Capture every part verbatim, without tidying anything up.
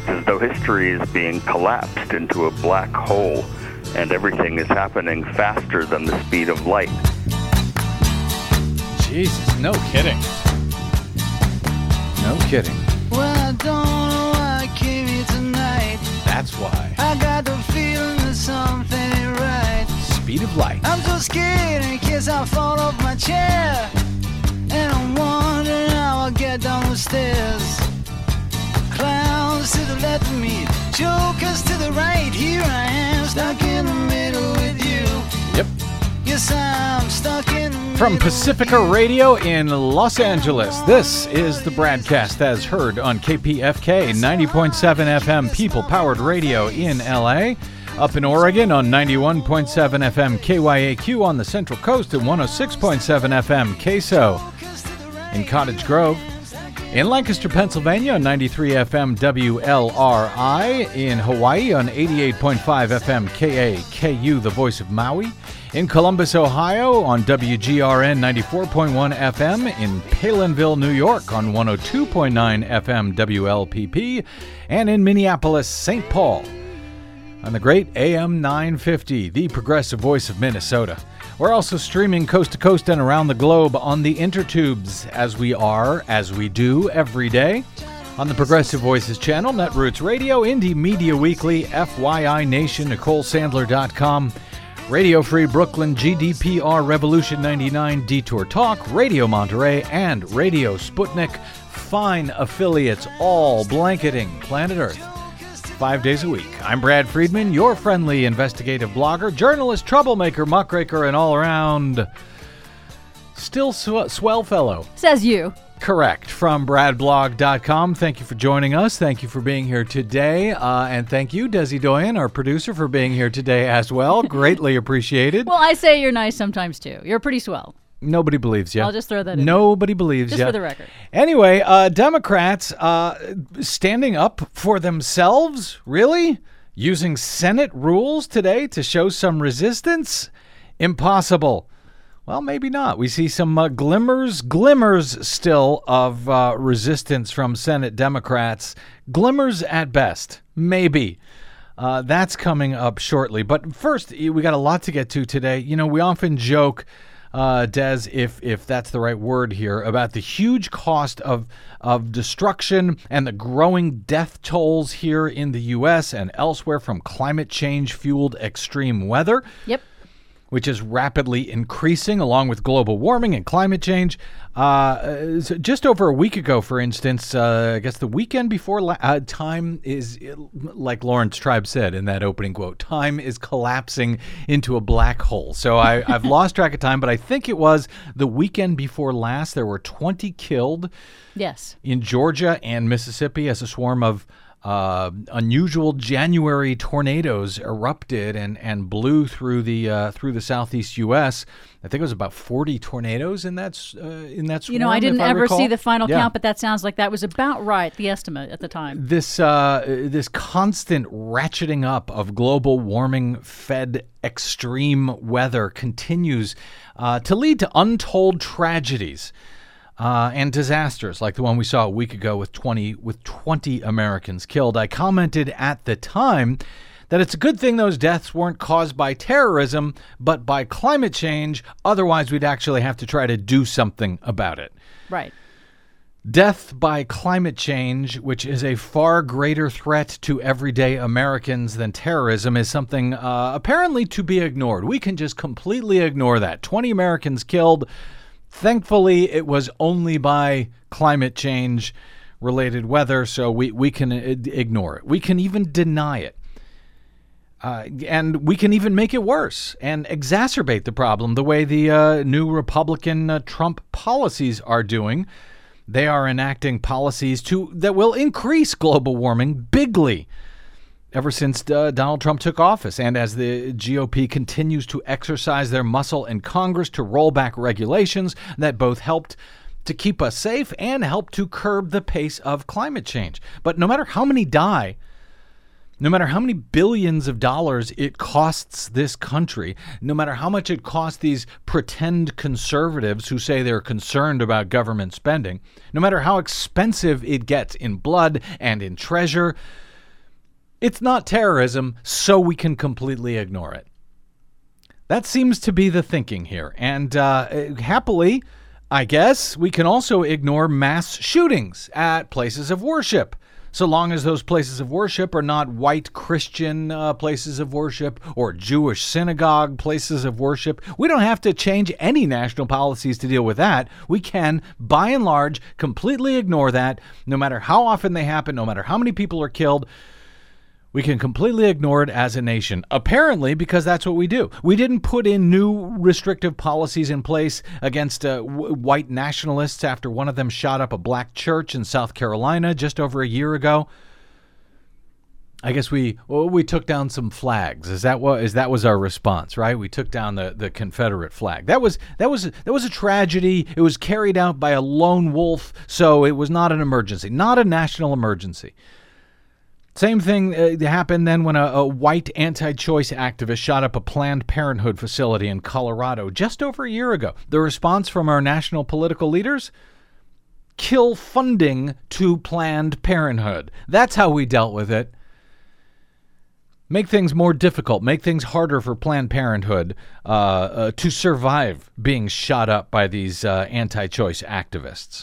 as though history is being collapsed into a black hole, and everything is happening faster than the speed of light. Jesus, no kidding. No kidding. Well, I don't know why I came here tonight. That's why. I got the feeling that something ain't right. Speed of light. I'm so scared in case I fall off my chair. And I'm wondering how I'll get down the stairs. Clowns to the left of me, jokers to the right. Here I am, stuck in the middle with you. Yep. Yes, I'm stuck in the middle. From Pacifica Radio in Los Angeles, this is the broadcast as heard on K P F K ninety point seven F M People-Powered Radio in L A. Up in Oregon on ninety-one point seven F M K Y A Q on the Central Coast and one oh six point seven F M K S O in Cottage Grove. In Lancaster, Pennsylvania on ninety-three F M W L R I. In Hawaii on eighty-eight point five F M K A K U, the voice of Maui. In Columbus, Ohio on W G R N ninety-four point one F M. In Palinville, New York on one oh two point nine F M W L P P. And in Minneapolis, Saint Paul on the great A M nine fifty, the progressive voice of Minnesota. We're also streaming coast to coast and around the globe on the intertubes, as we are, as we do every day, on the Progressive Voices channel, Netroots Radio, Indie Media Weekly, F Y I Nation, Nicole Sandler dot com, Radio Free Brooklyn, G D P R Revolution ninety-nine, Detour Talk, Radio Monterey, and Radio Sputnik. Fine affiliates, all blanketing planet Earth five days a week. I'm Brad Friedman, your friendly investigative blogger, journalist, troublemaker, muckraker, and all-around still sw- swell fellow. Says you. Correct. From brad blog dot com. Thank you for joining us. Thank you for being here today. Uh, and thank you, Desi Doyen, our producer, for being here today as well. Greatly appreciated. Well, I say you're nice sometimes, too. You're pretty swell. Nobody believes you. I'll just throw that in. Nobody believes you. Just for the record. Anyway, uh, Democrats uh, standing up for themselves, really? Using Senate rules today to show some resistance? Impossible. Well, maybe not. We see some uh, glimmers, glimmers still of uh, resistance from Senate Democrats. Glimmers at best. Maybe. Uh, that's coming up shortly. But first, we got a lot to get to today. You know, we often joke, Uh, Des, if if that's the right word here, about the huge cost of of destruction and the growing death tolls here in the U S and elsewhere from climate change-fueled extreme weather. Yep. Which is rapidly increasing along with global warming and climate change. Uh, so just over a week ago, for instance, uh, I guess the weekend before, la- uh, time is, like Lawrence Tribe said in that opening quote, time is collapsing into a black hole. So I, I've lost track of time, but I think it was the weekend before last. There were twenty killed yes. in Georgia and Mississippi as a swarm of Uh, unusual January tornadoes erupted and, and blew through the uh, through the southeast U S. I think it was about forty tornadoes in that uh, in that swarm. You know, I didn't I ever recall. see the final yeah. count, but that sounds like that was about right, the estimate at the time. This uh, this constant ratcheting up of global warming fed extreme weather continues uh, to lead to untold tragedies. Uh, and disasters like the one we saw a week ago with twenty with twenty Americans killed. I commented at the time that it's a good thing those deaths weren't caused by terrorism, but by climate change. Otherwise, we'd actually have to try to do something about it. Right. Death by climate change, which is a far greater threat to everyday Americans than terrorism, is something uh, apparently to be ignored. We can just completely ignore that. twenty Americans killed. Thankfully, it was only by climate change-related weather, so we, we can ignore it. We can even deny it. Uh, and we can even make it worse and exacerbate the problem the way the uh, new Republican uh, Trump policies are doing. They are enacting policies to that will increase global warming bigly ever since uh, Donald Trump took office, and as the G O P continues to exercise their muscle in Congress to roll back regulations that both helped to keep us safe and help to curb the pace of climate change. But no matter how many die, no matter how many billions of dollars it costs this country, no matter how much it costs these pretend conservatives who say they're concerned about government spending, no matter how expensive it gets in blood and in treasure, It's not terrorism, so we can completely ignore it. That seems to be the thinking here. And uh, happily, I guess, we can also ignore mass shootings at places of worship, so long as those places of worship are not white Christian uh, places of worship or Jewish synagogue places of worship. We don't have to change any national policies to deal with that. We can, by and large, completely ignore that, no matter how often they happen, no matter how many people are killed. We can completely ignore it as a nation, apparently, because that's what we do. We didn't put in new restrictive policies in place against uh, w- white nationalists after one of them shot up a black church in South Carolina just over a year ago. I guess we well, we took down some flags. Is that what is that was our response, right? We took down the, the Confederate flag. That was that was that was a tragedy. It was carried out by a lone wolf, so it was not an emergency, not a national emergency. Same thing uh, happened then when a, a white anti-choice activist shot up a Planned Parenthood facility in Colorado just over a year ago. The response from our national political leaders? Kill funding to Planned Parenthood. That's how we dealt with it. Make things more difficult, make things harder for Planned Parenthood uh, uh, to survive being shot up by these uh, anti-choice activists.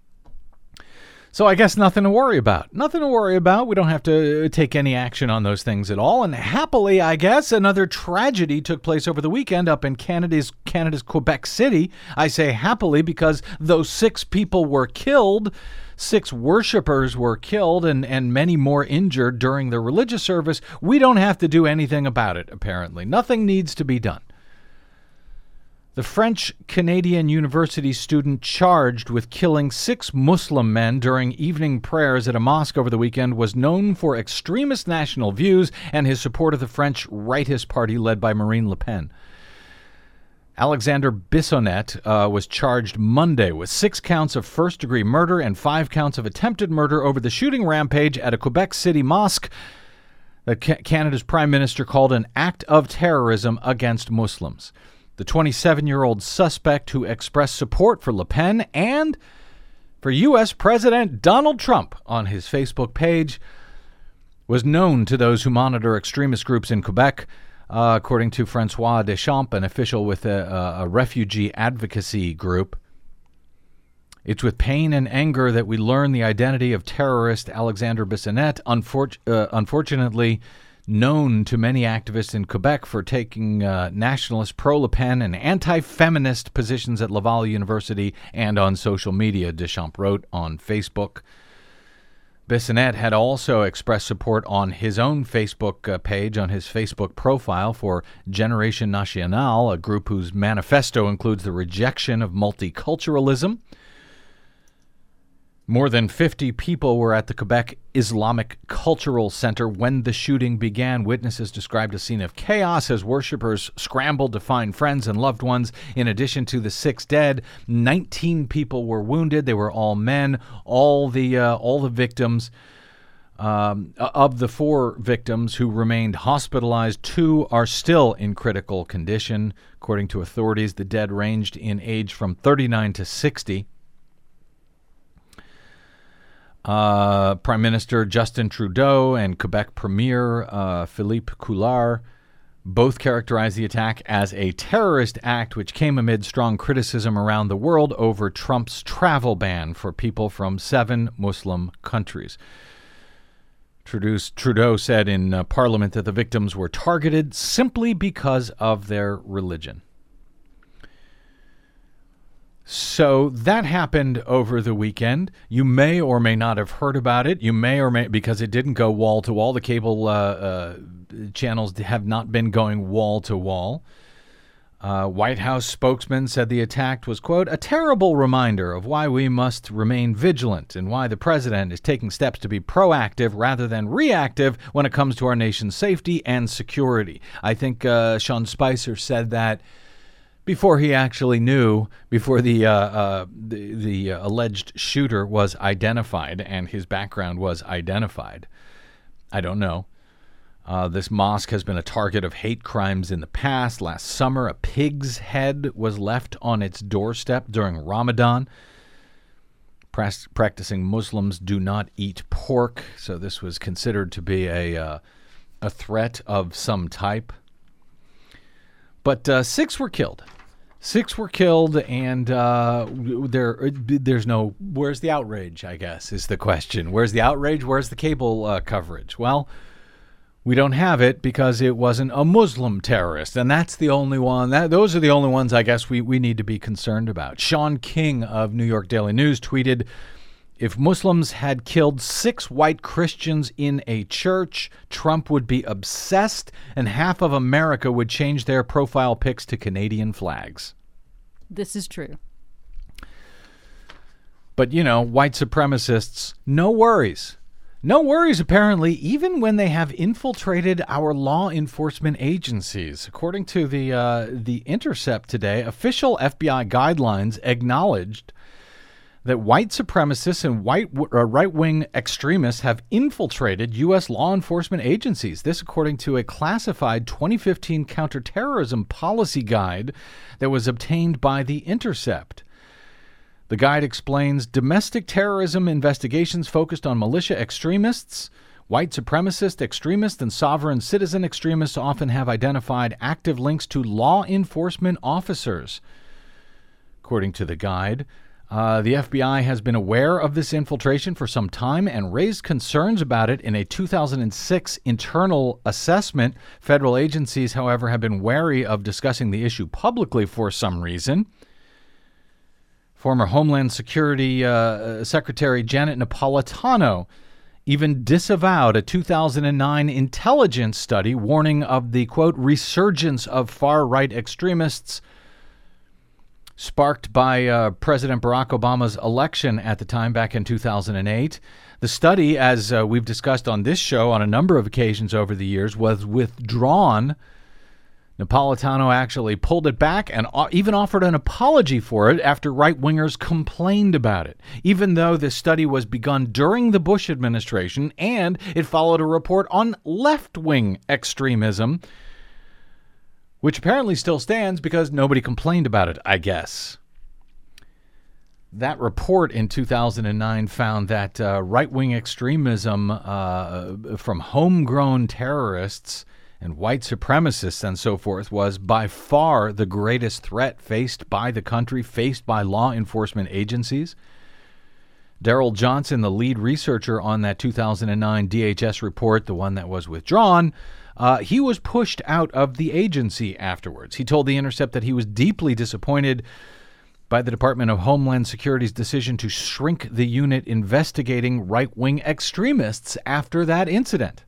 So I guess nothing to worry about. Nothing to worry about. We don't have to take any action on those things at all. And happily, I guess, another tragedy took place over the weekend up in Canada's Canada's Quebec City. I say happily because those six people were killed. Six worshipers were killed and, and many more injured during the religious service. We don't have to do anything about it, apparently. Nothing needs to be done. The French-Canadian university student charged with killing six Muslim men during evening prayers at a mosque over the weekend was known for extremist national views and his support of the French rightist party led by Marine Le Pen. Alexander Bissonnette uh, was charged Monday with six counts of first-degree murder and five counts of attempted murder over the shooting rampage at a Quebec City mosque that Ca- Canada's Prime Minister called an act of terrorism against Muslims. The twenty-seven-year-old suspect who expressed support for Le Pen and for U S President Donald Trump on his Facebook page was known to those who monitor extremist groups in Quebec, uh, according to Francois Deschamps, an official with a, a refugee advocacy group. It's with pain and anger that we learn the identity of terrorist Alexander Bissonnette, unfor- uh, unfortunately known to many activists in Quebec for taking uh, nationalist, pro-Le Pen, and anti-feminist positions at Laval University and on social media, Deschamps wrote on Facebook. Bissonnette had also expressed support on his own Facebook uh, page, on his Facebook profile for Generation Nationale, a group whose manifesto includes the rejection of multiculturalism. More than fifty people were at the Quebec Islamic Cultural Center when the shooting began. Witnesses described a scene of chaos as worshipers scrambled to find friends and loved ones. In addition to the six dead, nineteen people were wounded. They were all men. All the uh, all the victims, um, of the four victims who remained hospitalized, two are still in critical condition. According to authorities, the dead ranged in age from thirty-nine to sixty. Uh, Prime Minister Justin Trudeau and Quebec Premier uh, Philippe Couillard both characterized the attack as a terrorist act, which came amid strong criticism around the world over Trump's travel ban for people from seven Muslim countries. Trudeau's, Trudeau said in uh, Parliament that the victims were targeted simply because of their religion. So that happened over the weekend. You may or may not have heard about it. You may or may, because it didn't go wall to wall. The cable uh, uh, channels have not been going wall to wall. Uh, White House spokesman said the attack was, quote, a terrible reminder of why we must remain vigilant and why the president is taking steps to be proactive rather than reactive when it comes to our nation's safety and security. I think uh, Sean Spicer said that before he actually knew, before the uh, uh, the, the uh, alleged shooter was identified and his background was identified. I don't know. Uh, this mosque has been a target of hate crimes in the past. Last summer, a pig's head was left on its doorstep during Ramadan. Pras- practicing Muslims do not eat pork, so this was considered to be a uh, a threat of some type. But uh, six were killed. Six were killed, and uh, there there's no. Where's the outrage? I guess is the question. Where's the outrage? Where's the cable uh, coverage? Well, we don't have it because it wasn't a Muslim terrorist, and that's the only one. That, those are the only ones I guess we, we need to be concerned about. Sean King of New York Daily News tweeted, "If Muslims had killed six white Christians in a church, Trump would be obsessed, and half of America would change their profile pics to Canadian flags." This is true. But, you know, white supremacists, no worries. No worries, apparently, even when they have infiltrated our law enforcement agencies. According to the uh, the Intercept today, official F B I guidelines acknowledged that white supremacists and white uh, right-wing extremists have infiltrated U S law enforcement agencies. This according to a classified twenty fifteen counterterrorism policy guide that was obtained by the Intercept. The guide explains domestic terrorism investigations focused on militia extremists, white supremacist extremists, and sovereign citizen extremists often have identified active links to law enforcement officers. According to the guide, uh, the F B I has been aware of this infiltration for some time and raised concerns about it in a two thousand six internal assessment. Federal agencies, however, have been wary of discussing the issue publicly for some reason. Former Homeland Security uh, Secretary Janet Napolitano even disavowed a two thousand nine intelligence study warning of the, quote, resurgence of far-right extremists sparked by uh, President Barack Obama's election at the time back in two thousand eight. The study, as uh, we've discussed on this show on a number of occasions over the years, was withdrawn. Napolitano actually pulled it back and even offered an apology for it after right-wingers complained about it, even though this study was begun during the Bush administration and it followed a report on left-wing extremism, which apparently still stands because nobody complained about it, I guess. That report in two thousand nine found that uh, right-wing extremism uh, from homegrown terrorists and white supremacists and so forth was by far the greatest threat faced by the country, faced by law enforcement agencies. Daryl Johnson, the lead researcher on that two thousand nine D H S report, the one that was withdrawn, uh, he was pushed out of the agency afterwards. He told The Intercept that he was deeply disappointed by the Department of Homeland Security's decision to shrink the unit investigating right-wing extremists after that incident.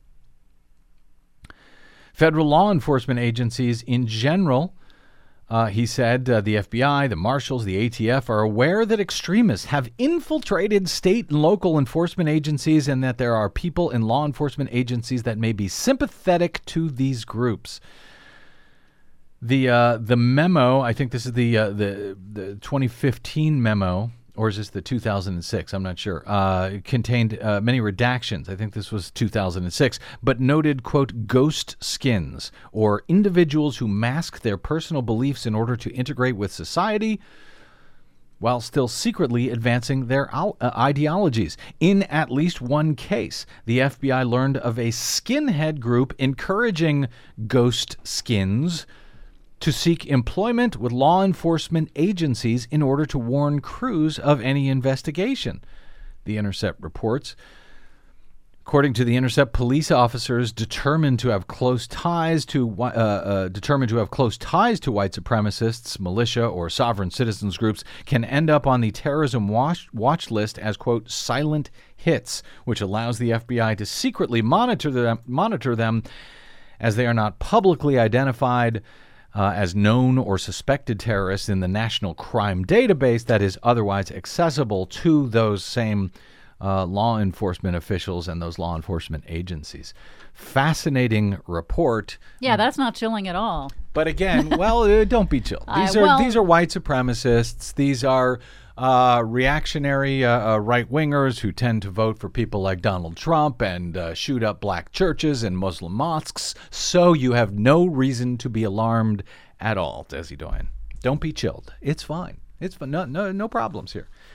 Federal law enforcement agencies in general, uh, he said, uh, the F B I, the Marshals, the A T F, are aware that extremists have infiltrated state and local enforcement agencies and that there are people in law enforcement agencies that may be sympathetic to these groups. The uh, the memo, I think this is the uh, the the twenty fifteen memo, or is this the two thousand six? I'm not sure. Uh, contained uh, many redactions. I think this was two thousand six, but noted, quote, ghost skins, or individuals who mask their personal beliefs in order to integrate with society while still secretly advancing their uh, ideologies. In at least one case, the F B I learned of a skinhead group encouraging ghost skins to seek employment with law enforcement agencies in order to warn crews of any investigation, The Intercept reports. According to The Intercept, police officers determined to have close ties to uh, uh, determined to have close ties to white supremacists, militia, or sovereign citizens groups can end up on the terrorism watch, watch list as, quote, silent hits, which allows the F B I to secretly monitor them, monitor them as they are not publicly identified Uh, as known or suspected terrorists in the National Crime Database that is otherwise accessible to those same uh, law enforcement officials and those law enforcement agencies. Fascinating report. Yeah, that's not chilling at all. But again, well, uh, don't be chilled. These Uh, are well- these are white supremacists. These are uh, reactionary uh, uh, right-wingers who tend to vote for people like Donald Trump and uh, shoot up black churches and Muslim mosques. So you have no reason to be alarmed at all, Desi Doyen. Don't be chilled. It's fine. It's fine. No, no, no problems here.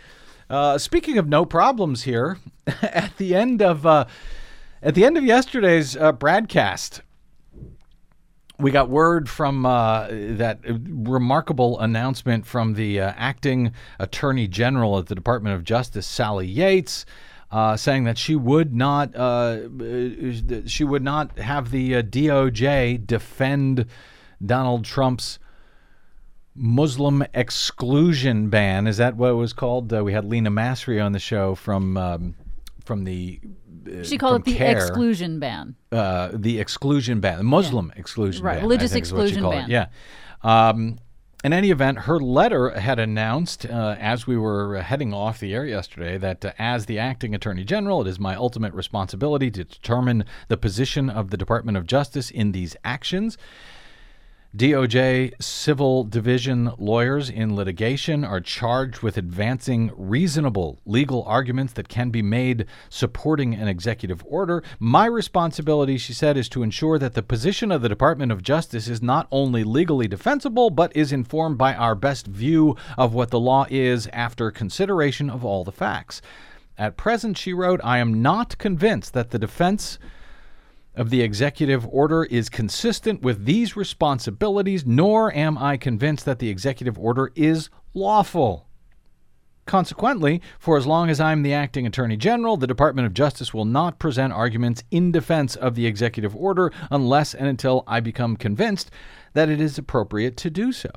Uh, speaking of no problems here, at the end of uh, at the end of yesterday's uh, broadcast, we got word from uh, that remarkable announcement from the uh, acting Attorney General at the Department of Justice, Sally Yates, uh, saying that she would not uh, she would not have the uh, D O J defend Donald Trump's Muslim exclusion ban. Is that what it was called? Uh, we had Lena Masri on the show from um, from the. Uh, she called it the CARE, exclusion ban. Uh, the exclusion ban, the Muslim yeah. exclusion right. ban. Religious I think exclusion is what she ban. It. Yeah. Um, in any event, her letter had announced, uh, as we were heading off the air yesterday, that uh, as the acting Attorney General, it is my ultimate responsibility to determine the position of the Department of Justice in these actions. D O J civil division lawyers in litigation are charged with advancing reasonable legal arguments that can be made supporting an executive order. My responsibility, she said, is to ensure that the position of the Department of Justice is not only legally defensible, but is informed by our best view of what the law is after consideration of all the facts. At present, she wrote, I am not convinced that the defense of the executive order is consistent with these responsibilities, nor am I convinced that the executive order is lawful. Consequently, for as long as I'm the acting Attorney General, the Department of Justice will not present arguments in defense of the executive order unless and until I become convinced that it is appropriate to do so.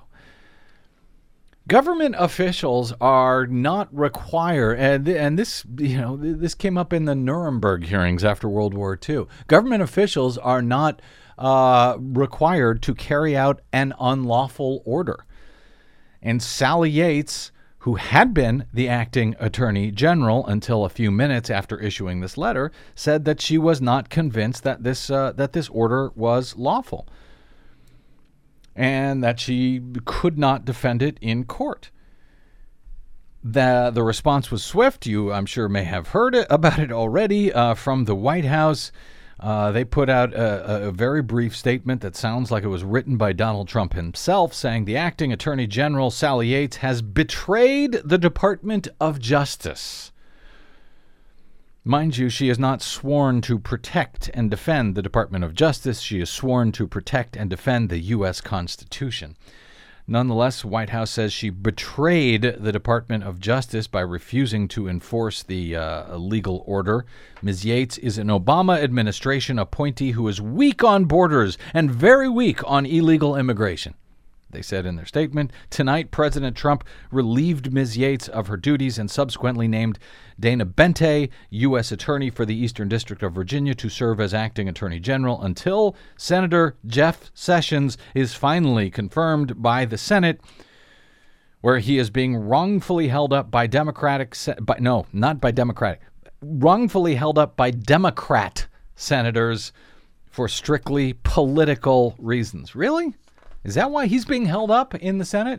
Government officials are not required, and, and this, you know, this came up in the Nuremberg hearings after World War Two. Government officials are not uh, required to carry out an unlawful order. And Sally Yates, who had been the acting Attorney General until a few minutes after issuing this letter, said that she was not convinced that this uh, that this order was lawful, and that she could not defend it in court. The the response was swift. You, I'm sure, may have heard it, about it already uh, from the White House. Uh, they put out a, a very brief statement that sounds like it was written by Donald Trump himself, saying the acting Attorney General, Sally Yates, has betrayed the Department of Justice. Mind you, she is not sworn to protect and defend the Department of Justice. She is sworn to protect and defend the U S Constitution. Nonetheless, the White House says she betrayed the Department of Justice by refusing to enforce the uh, legal order. Miz Yates is an Obama administration appointee who is weak on borders and very weak on illegal immigration. They said in their statement, tonight, President Trump relieved Miz Yates of her duties and subsequently named Dana Bente, U S Attorney for the Eastern District of Virginia, to serve as acting Attorney General until Senator Jeff Sessions is finally confirmed by the Senate, where he is being wrongfully held up by Democratic, by, no, not by Democratic, wrongfully held up by Democrat senators for strictly political reasons. Really? Is that why he's being held up in the Senate?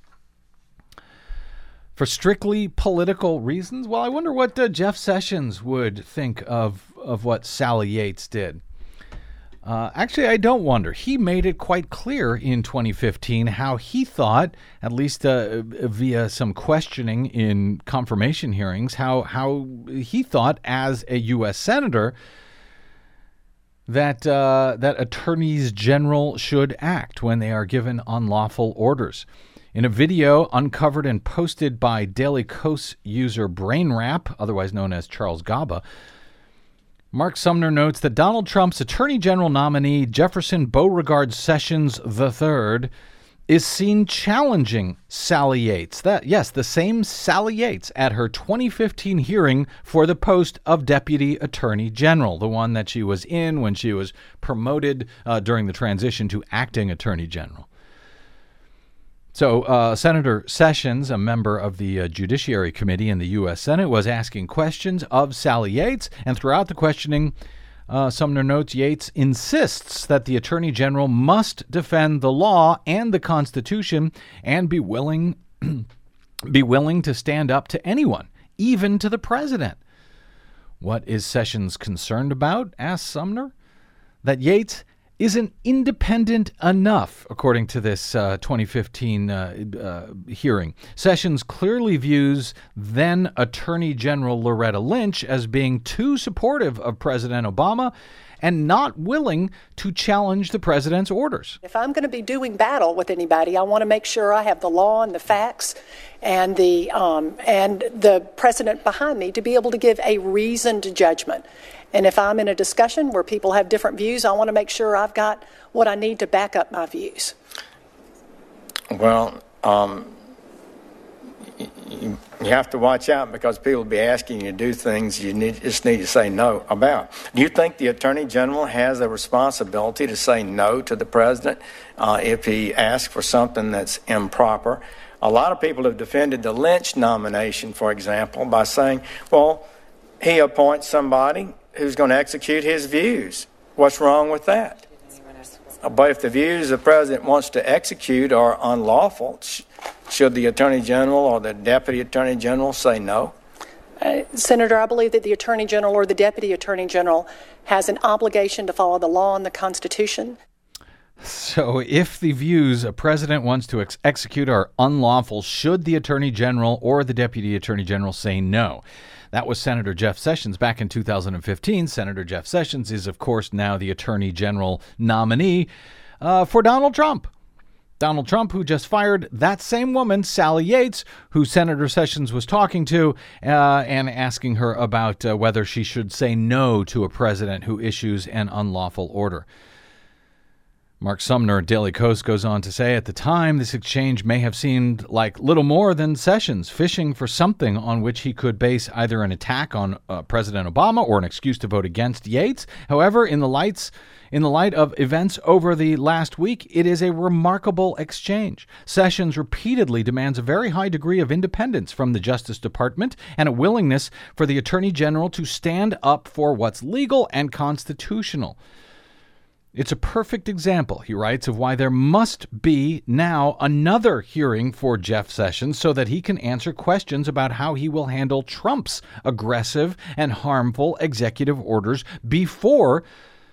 For strictly political reasons? Well, I wonder what uh, Jeff Sessions would think of, of what Sally Yates did. Uh, actually, I don't wonder. He made it quite clear in twenty fifteen how he thought, at least uh, via some questioning in confirmation hearings, how, how he thought as a U S senator that uh, that attorneys general should act when they are given unlawful orders. In a video uncovered and posted by Daily Kos user BrainRap, otherwise known as Charles Gaba, Mark Sumner notes that Donald Trump's Attorney General nominee Jefferson Beauregard Sessions the third is seen challenging Sally Yates. That yes, the same Sally Yates at her twenty fifteen hearing for the post of Deputy Attorney General, the one that she was in when she was promoted uh, during the transition to acting Attorney General. So uh, Senator Sessions, a member of the uh, Judiciary Committee in the U S Senate, was asking questions of Sally Yates, and throughout the questioning, uh, Sumner notes Yates insists that the Attorney General must defend the law and the Constitution and be willing, be willing to stand up to anyone, even to the president. What is Sessions concerned about? Asked Sumner. That Yates isn't independent enough, according to this uh, twenty fifteen uh, uh, hearing. Sessions clearly views then Attorney General Loretta Lynch as being too supportive of President Obama and not willing to challenge the president's orders. If I'm going to be doing battle with anybody, I want to make sure I have the law and the facts and the um, and the precedent behind me to be able to give a reasoned judgment. And if I'm in a discussion where people have different views, I want to make sure I've got what I need to back up my views. Well, um, you, you have to watch out because people will be asking you to do things you need, just need to say no about. Do you think the Attorney General has a responsibility to say no to the President uh, if he asks for something that's improper? A lot of people have defended the Lynch nomination, for example, by saying, well, he appoints somebody who's going to execute his views. What's wrong with that? But if the views the president wants to execute are unlawful, sh- should the Attorney General or the Deputy Attorney General say no? Uh, Senator, I believe that the Attorney General or the Deputy Attorney General has an obligation to follow the law and the Constitution. So if the views a president wants to ex- execute are unlawful, should the Attorney General or the Deputy Attorney General say no? That was Senator Jeff Sessions back in two thousand fifteen. Senator Jeff Sessions is, of course, now the Attorney General nominee uh, for Donald Trump. Donald Trump, who just fired that same woman, Sally Yates, who Senator Sessions was talking to uh, and asking her about uh, whether she should say no to a president who issues an unlawful order. Mark Sumner at Daily Kos goes on to say, at the time, this exchange may have seemed like little more than Sessions fishing for something on which he could base either an attack on uh, President Obama or an excuse to vote against Yates. However, in the lights, in the light of events over the last week, it is a remarkable exchange. Sessions repeatedly demands a very high degree of independence from the Justice Department and a willingness for the Attorney General to stand up for what's legal and constitutional. It's a perfect example, he writes, of why there must be now another hearing for Jeff Sessions so that he can answer questions about how he will handle Trump's aggressive and harmful executive orders before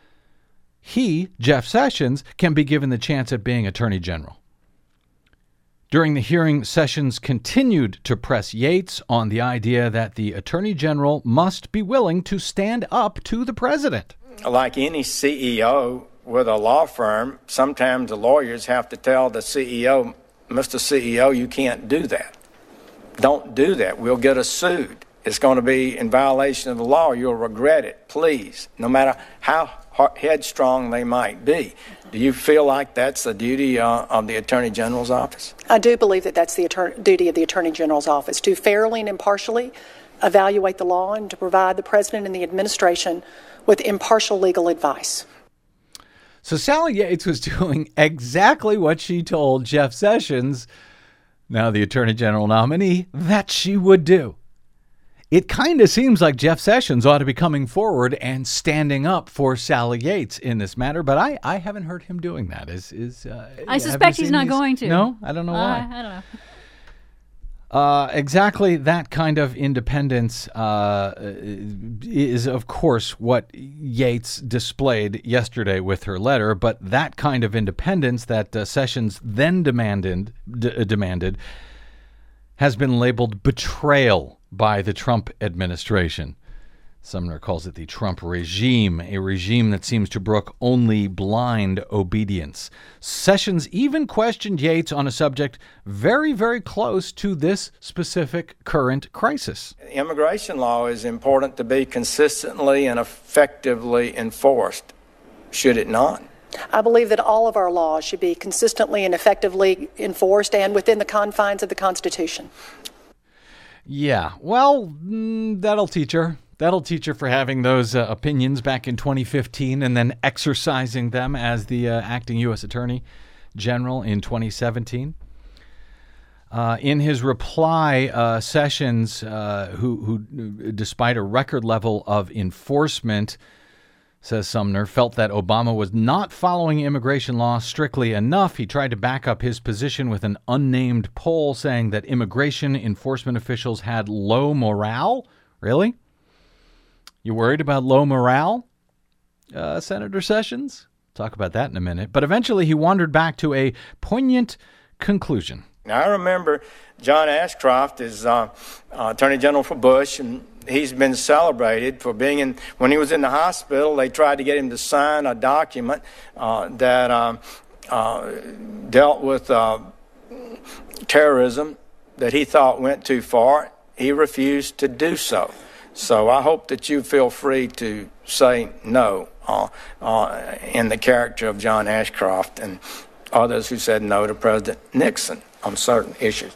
he, Jeff Sessions, can be given the chance at being Attorney General. During the hearing, Sessions continued to press Yates on the idea that the Attorney General must be willing to stand up to the president. Like any C E O with a law firm, sometimes the lawyers have to tell the C E O, Mister C E O, you can't do that. Don't do that. We'll get us sued. It's going to be in violation of the law. You'll regret it. Please, no matter how headstrong they might be. Do you feel like that's the duty uh, of the Attorney General's office? I do believe that that's the attorney, duty of the Attorney General's office, to fairly and impartially evaluate the law and to provide the president and the administration with impartial legal advice. So Sally Yates was doing exactly what she told Jeff Sessions, now the Attorney General nominee, that she would do. It kind of seems like Jeff Sessions ought to be coming forward and standing up for Sally Yates in this matter, but I, I haven't heard him doing that. Is is uh, I suspect he's not these? going to. No? I don't know why. Uh, I don't know. Uh, exactly that kind of independence uh, is, of course, what Yates displayed yesterday with her letter. But that kind of independence that uh, Sessions then demanded d- demanded has been labeled betrayal by the Trump administration. Sumner calls it the Trump regime, a regime that seems to brook only blind obedience. Sessions even questioned Yates on a subject very, very close to this specific current crisis. Immigration law is important to be consistently and effectively enforced, should it not? I believe that all of our laws should be consistently and effectively enforced and within the confines of the Constitution. Yeah, well, mm, that'll teach her. That'll teach her for having those uh, opinions back in twenty fifteen and then exercising them as the uh, acting U S Attorney General in twenty seventeen. Uh, in his reply, uh, Sessions, uh, who, who, despite a record level of enforcement, says Sumner, felt that Obama was not following immigration law strictly enough. He tried to back up his position with an unnamed poll saying that immigration enforcement officials had low morale. Really? You worried about low morale, uh, Senator Sessions? Talk about that in a minute. But eventually he wandered back to a poignant conclusion. Now, I remember John Ashcroft is uh, uh, Attorney General for Bush, and he's been celebrated for being in, when he was in the hospital, they tried to get him to sign a document uh, that um, uh, dealt with uh, terrorism that he thought went too far. He refused to do so. So I hope that you feel free to say no uh, uh, in the character of John Ashcroft and others who said no to President Nixon on certain issues.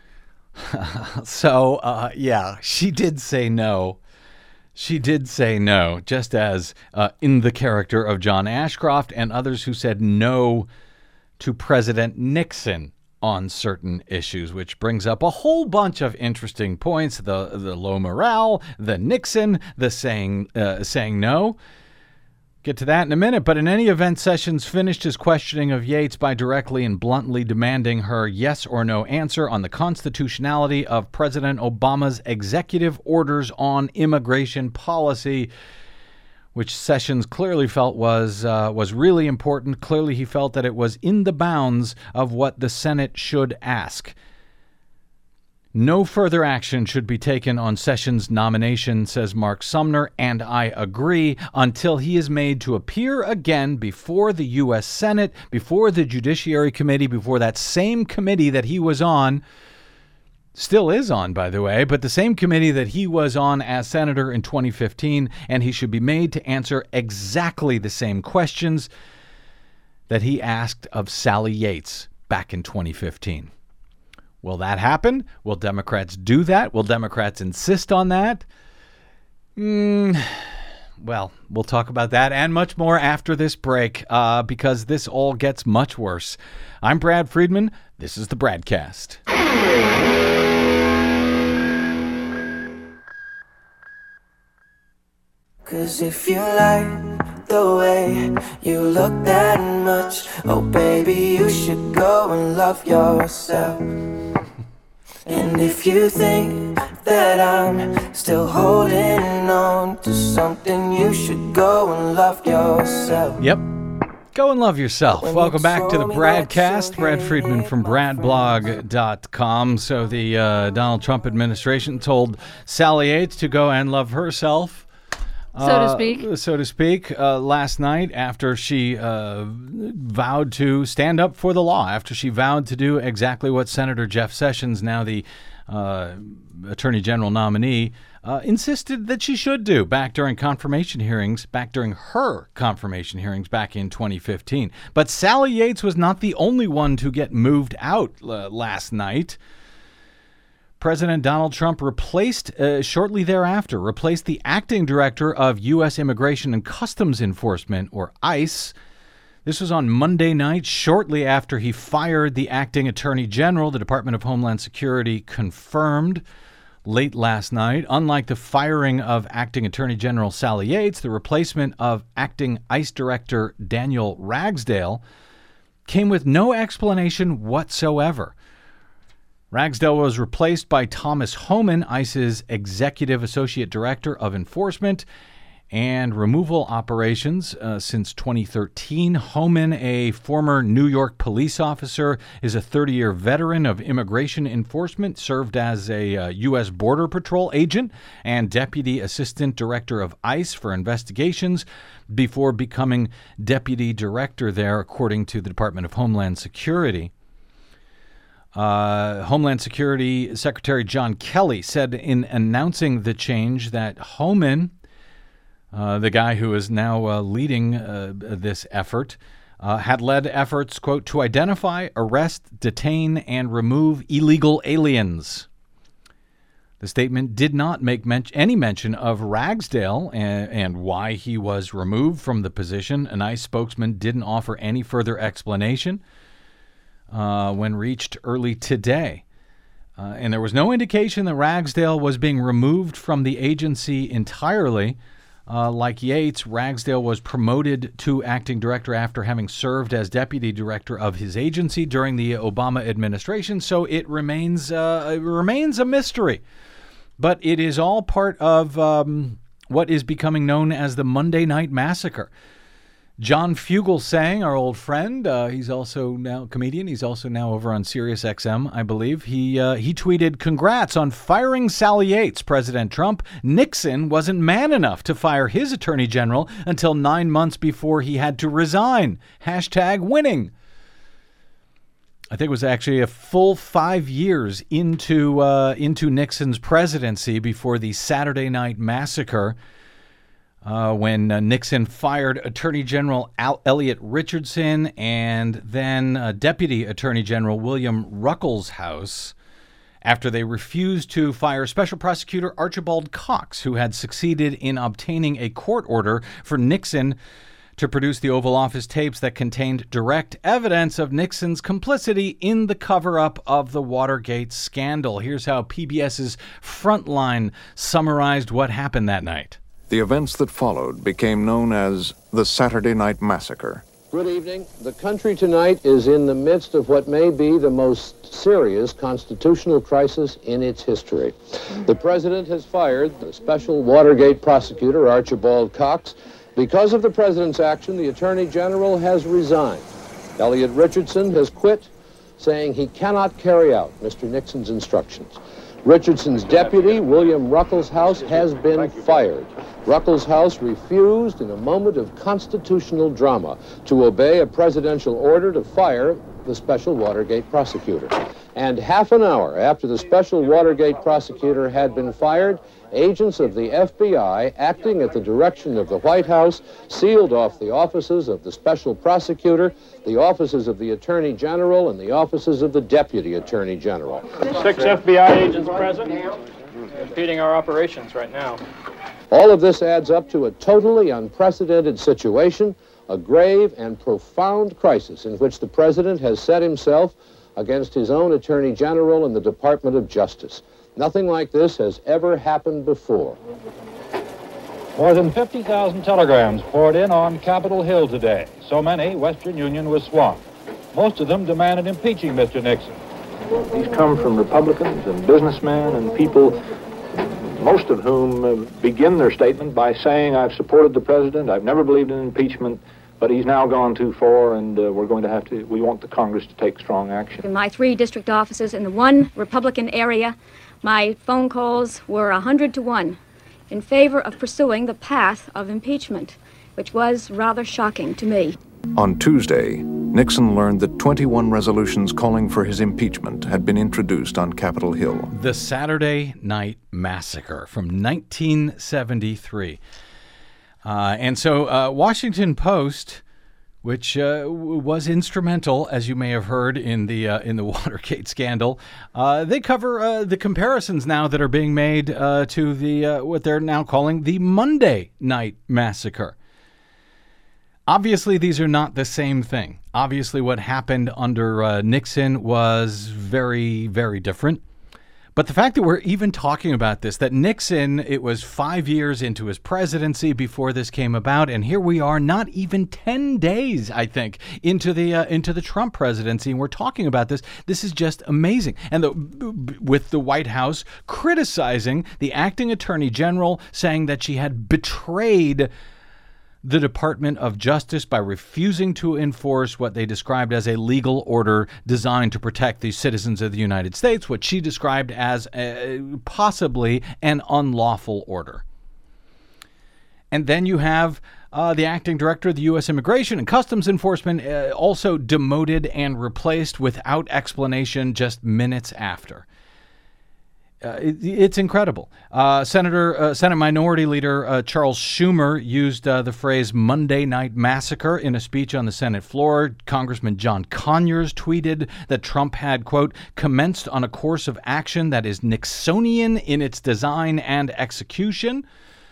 So, uh, yeah, she did say no. She did say no, just as uh, in the character of John Ashcroft and others who said no to President Nixon on certain issues, which brings up a whole bunch of interesting points. The the low morale, the Nixon, the saying uh, saying no. Get to that in a minute, but in any event, Sessions finished his questioning of Yates by directly and bluntly demanding her yes or no answer on the constitutionality of President Obama's executive orders on immigration policy, which Sessions clearly felt was uh, was really important. Clearly he felt that it was in the bounds of what the Senate should ask. No further action should be taken on Sessions' nomination, says Mark Sumner, and I agree, until he is made to appear again before the U S Senate, before the Judiciary Committee, before that same committee that he was on, still is on, by the way, but the same committee that he was on as senator in twenty fifteen, and he should be made to answer exactly the same questions that he asked of Sally Yates back in twenty fifteen. Will that happen? Will Democrats do that? Will Democrats insist on that? Mm, well, we'll talk about that and much more after this break, uh, because this all gets much worse. I'm Brad Friedman. This is the Bradcast. Cause if you like the way you look that much, oh baby, you should go and love yourself. And if you think that I'm still holding on to something, you should go and love yourself. Yep. Go and love yourself. Welcome back to the Bradcast. Brad Friedman from brad blog dot com. So the uh, Donald Trump administration told Sally Yates to go and love herself. So to speak. Uh, so to speak, uh, last night after she uh, vowed to stand up for the law, after she vowed to do exactly what Senator Jeff Sessions, now the uh, Attorney General nominee, uh, insisted that she should do back during confirmation hearings, back during her confirmation hearings back in twenty fifteen. But Sally Yates was not the only one to get moved out uh, last night. President Donald Trump replaced, uh, shortly thereafter, replaced the acting director of U S Immigration and Customs Enforcement, or ICE. This was on Monday night, shortly after he fired the acting attorney general. The Department of Homeland Security confirmed late last night. Unlike the firing of acting attorney general Sally Yates, the replacement of acting ICE director Daniel Ragsdale came with no explanation whatsoever. Ragsdale was replaced by Thomas Homan, ICE's Executive Associate Director of Enforcement and Removal Operations uh, since twenty thirteen. Homan, a former New York police officer, is a thirty-year veteran of immigration enforcement, served as a uh, U S Border Patrol agent and Deputy Assistant Director of ICE for investigations before becoming Deputy Director there, according to the Department of Homeland Security. Uh, Homeland Security Secretary John Kelly said in announcing the change that Homan, uh, the guy who is now uh, leading uh, this effort, uh, had led efforts, quote, to identify, arrest, detain, and remove illegal aliens. The statement did not make men- any mention of Ragsdale and, and why he was removed from the position. An ICE spokesman didn't offer any further explanation Uh, when reached early today. Uh, and there was no indication that Ragsdale was being removed from the agency entirely. Uh, like Yates, Ragsdale was promoted to acting director after having served as deputy director of his agency during the Obama administration, so it remains, uh, it remains a mystery. But it is all part of um, what is becoming known as the Monday Night Massacre. John Fugelsang, our old friend, uh, he's also now a comedian. He's also now over on Sirius X M, I believe. He uh, he tweeted, "Congrats on firing Sally Yates, President Trump. Nixon wasn't man enough to fire his attorney general until nine months before he had to resign. Hashtag winning." I think it was actually a full five years into uh, into Nixon's presidency before the Saturday Night Massacre. Uh, when uh, Nixon fired Attorney General Al- Elliot Richardson and then uh, Deputy Attorney General William Ruckelshaus after they refused to fire Special Prosecutor Archibald Cox, who had succeeded in obtaining a court order for Nixon to produce the Oval Office tapes that contained direct evidence of Nixon's complicity in the cover-up of the Watergate scandal. Here's how PBS's Frontline summarized what happened that night. The events that followed became known as the Saturday Night Massacre. Good evening. The country tonight is in the midst of what may be the most serious constitutional crisis in its history. The president has fired the special Watergate prosecutor, Archibald Cox. Because of the president's action, the attorney general has resigned. Elliot Richardson has quit, saying he cannot carry out Mister Nixon's instructions. Richardson's deputy, William Ruckelshaus, has been fired. Ruckelshaus refused, in a moment of constitutional drama, to obey a presidential order to fire the special Watergate prosecutor. And half an hour after the special Watergate prosecutor had been fired, agents of the F B I, acting at the direction of the White House, sealed off the offices of the special prosecutor, the offices of the Attorney General, and the offices of the Deputy Attorney General. Six F B I agents present, impeding our operations right now. All of this adds up to a totally unprecedented situation, a grave and profound crisis in which the president has set himself against his own Attorney General and the Department of Justice. Nothing like this has ever happened before. More than fifty thousand telegrams poured in on Capitol Hill today. So many, Western Union was swamped. Most of them demanded impeaching Mister Nixon. These come from Republicans and businessmen and people, most of whom uh, begin their statement by saying, I've supported the president, I've never believed in impeachment, but he's now gone too far, and uh, we're going to have to, we want the Congress to take strong action. In my three district offices in the one Republican area, my phone calls were a hundred to one in favor of pursuing the path of impeachment, which was rather shocking to me. On Tuesday, Nixon learned that twenty-one resolutions calling for his impeachment had been introduced on Capitol Hill. The Saturday Night Massacre from nineteen seventy-three. Uh, and so uh, Washington Post, which uh, was instrumental, as you may have heard, in the uh, in the Watergate scandal, uh, they cover uh, the comparisons now that are being made uh, to the uh, what they're now calling the Monday Night Massacre. Obviously, these are not the same thing. Obviously, what happened under uh, Nixon was very, very different. But the fact that we're even talking about this, that Nixon, it was five years into his presidency before this came about, and here we are, not even ten days, I think, into the uh, into the Trump presidency, and we're talking about this. This is just amazing. And the, with the White House criticizing the acting attorney general, saying that she had betrayed the Department of Justice by refusing to enforce what they described as a legal order designed to protect the citizens of the United States, what she described as a, possibly an unlawful order. And then you have uh, the acting director of the U S Immigration and Customs Enforcement uh, also demoted and replaced without explanation just minutes after. Uh, it, it's incredible. Uh, Senator, uh, Senate Minority Leader uh, Charles Schumer used uh, the phrase Monday Night Massacre in a speech on the Senate floor. Congressman John Conyers tweeted that Trump had, quote, commenced on a course of action that is Nixonian in its design and execution.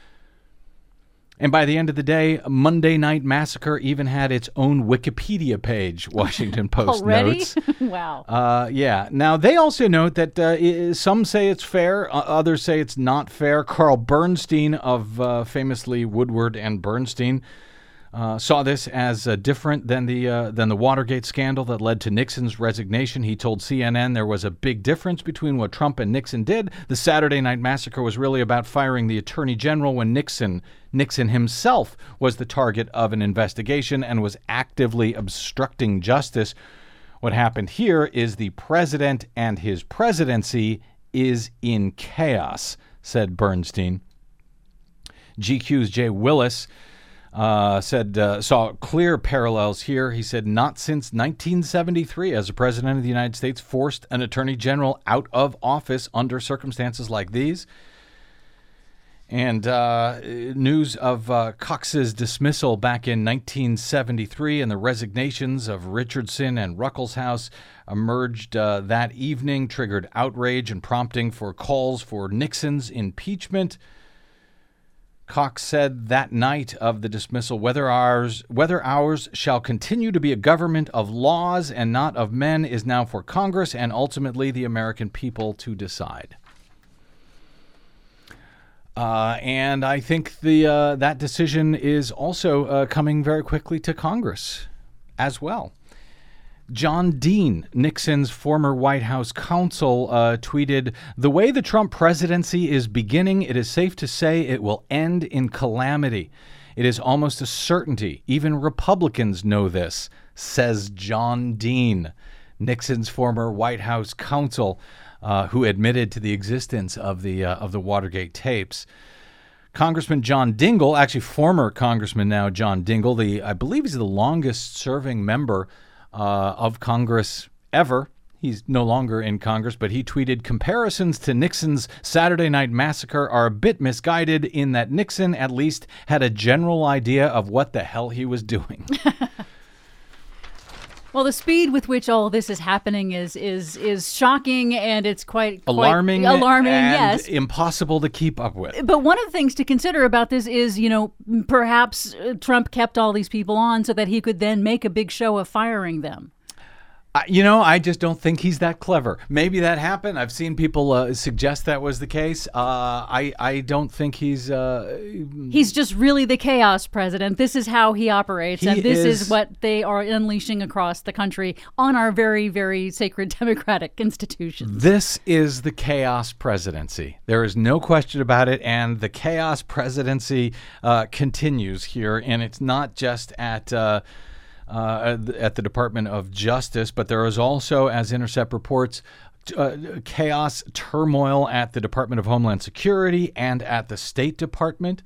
And by the end of the day, Monday Night Massacre even had its own Wikipedia page, Washington Post Already? notes. Wow. Uh, yeah. Now, they also note that uh, I- some say it's fair, uh, others say it's not fair. Carl Bernstein of uh, famously Woodward and Bernstein uh, saw this as uh, different than the uh, than the Watergate scandal that led to Nixon's resignation. He told C N N there was a big difference between what Trump and Nixon did. The Saturday Night Massacre was really about firing the Attorney General when Nixon Nixon himself was the target of an investigation and was actively obstructing justice. What happened here is the president and his presidency is in chaos, said Bernstein. G Q's Jay Willis uh, said uh, saw clear parallels here. He said, not since nineteen seventy-three as the president of the United States forced an attorney general out of office under circumstances like these. And uh, news of uh, Cox's dismissal back in nineteen seventy-three and the resignations of Richardson and Ruckelshaus emerged uh, that evening, triggered outrage and prompting for calls for Nixon's impeachment. Cox said that night of the dismissal, whether ours, whether ours shall continue to be a government of laws and not of men is now for Congress and ultimately the American people to decide. Uh, and I think the uh, that decision is also uh, coming very quickly to Congress as well. John Dean, Nixon's former White House counsel, uh, tweeted, "The way the Trump presidency is beginning, it is safe to say it will end in calamity. It is almost a certainty. Even Republicans know this," says John Dean, Nixon's former White House counsel, uh, who admitted to the existence of the uh, of the Watergate tapes. Congressman John Dingell, actually former Congressman now John Dingell, the I believe he's the longest serving member Uh, of Congress ever. He's no longer in Congress, but he tweeted, "Comparisons to Nixon's Saturday Night Massacre are a bit misguided in that Nixon at least had a general idea of what the hell he was doing." Well, the speed with which all this is happening is is is shocking, and it's quite, quite alarming, alarming, and yes, impossible to keep up with. But one of the things to consider about this is, you know, perhaps Trump kept all these people on so that he could then make a big show of firing them. Uh, you know, I just don't think he's that clever. Maybe that happened. I've seen people uh, suggest that was the case. Uh, I I don't think he's... Uh, he's just really the chaos president. This is how he operates, he and this is, is what they are unleashing across the country on our very, very sacred democratic institutions. This is the chaos presidency. There is no question about it, and the chaos presidency uh, continues here, and it's not just at... Uh, Uh, at the Department of Justice, but there is also, as Intercept reports, uh, chaos, turmoil at the Department of Homeland Security and at the State Department.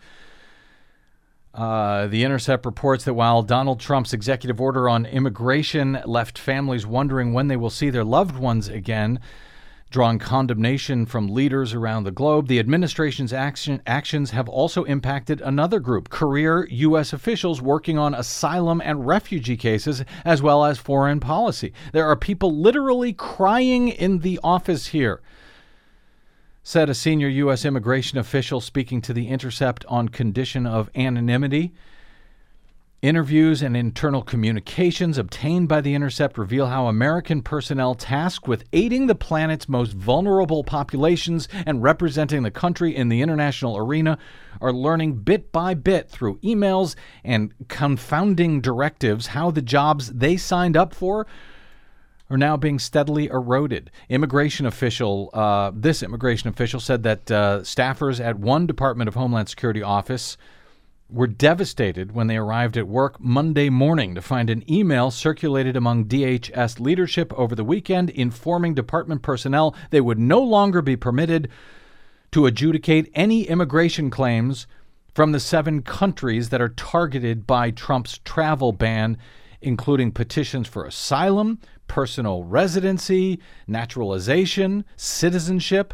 Uh, the Intercept reports that while Donald Trump's executive order on immigration left families wondering when they will see their loved ones again, drawing condemnation from leaders around the globe, the administration's action, actions have also impacted another group, career U S officials working on asylum and refugee cases, as well as foreign policy. There are people literally crying in the office here, said a senior U S immigration official speaking to The Intercept on condition of anonymity. Interviews and internal communications obtained by The Intercept reveal how American personnel tasked with aiding the planet's most vulnerable populations and representing the country in the international arena are learning bit by bit through emails and confounding directives how the jobs they signed up for are now being steadily eroded. Immigration official, uh, this immigration official said that uh, staffers at one Department of Homeland Security office were devastated when they arrived at work Monday morning to find an email circulated among D H S leadership over the weekend informing department personnel they would no longer be permitted to adjudicate any immigration claims from the seven countries that are targeted by Trump's travel ban, including petitions for asylum, personal residency, naturalization, citizenship.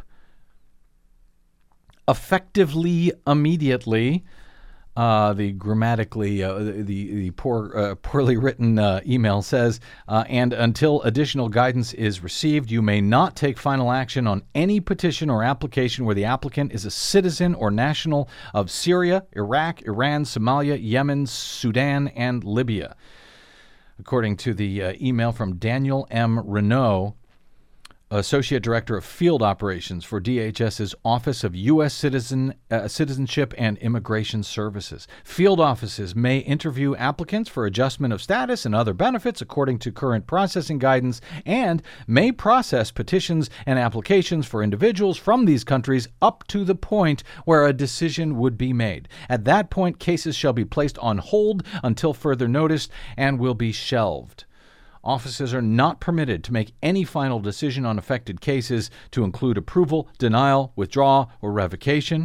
Effectively, immediately, Uh, the grammatically, uh, the, the poor, uh, poorly written uh, email says, uh, and until additional guidance is received, you may not take final action on any petition or application where the applicant is a citizen or national of Syria, Iraq, Iran, Somalia, Yemen, Sudan, and Libya. According to the uh, email from Daniel M. Renault, Associate Director of Field Operations for D H S's Office of U S Citizen uh, Citizenship and Immigration Services. Field offices may interview applicants for adjustment of status and other benefits according to current processing guidance, and may process petitions and applications for individuals from these countries up to the point where a decision would be made. At that point, cases shall be placed on hold until further notice and will be shelved. Offices are not permitted to make any final decision on affected cases, to include approval, denial, withdrawal, or revocation.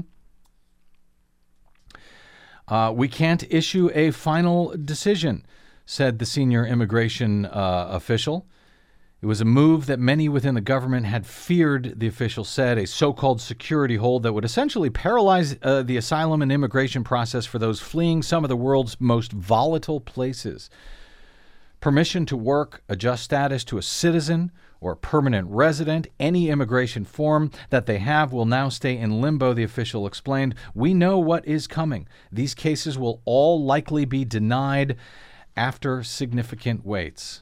Uh, we can't issue a final decision, said the senior immigration uh, official. It was a move that many within the government had feared, the official said, a so-called security hold that would essentially paralyze uh, the asylum and immigration process for those fleeing some of the world's most volatile places. Permission to work, adjust status to a citizen or permanent resident, any immigration form that they have will now stay in limbo, the official explained. We know what is coming. These cases will all likely be denied after significant waits.